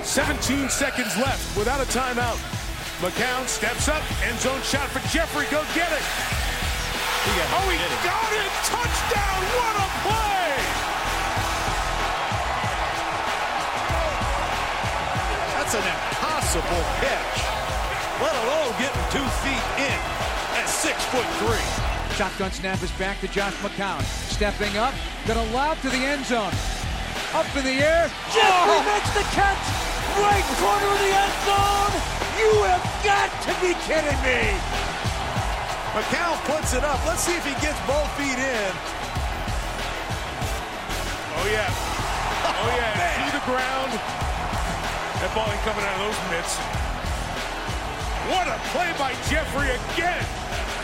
17 seconds left without a timeout. McCown steps up, end zone shot for Jeffrey, go get it. He got it, touchdown, what a play! That's an impossible catch, let alone getting 2 feet in at 6'3". Shotgun snap is back to Josh McCown. Stepping up, gonna lob to the end zone. Up in the air, Jeffrey makes the catch! Right corner of the end zone! You have got to be kidding me! McCown puts it up. Let's see if he gets both feet in. Oh yeah, through the ground. That ball ain't coming out of those mitts. What a play by Jeffrey again!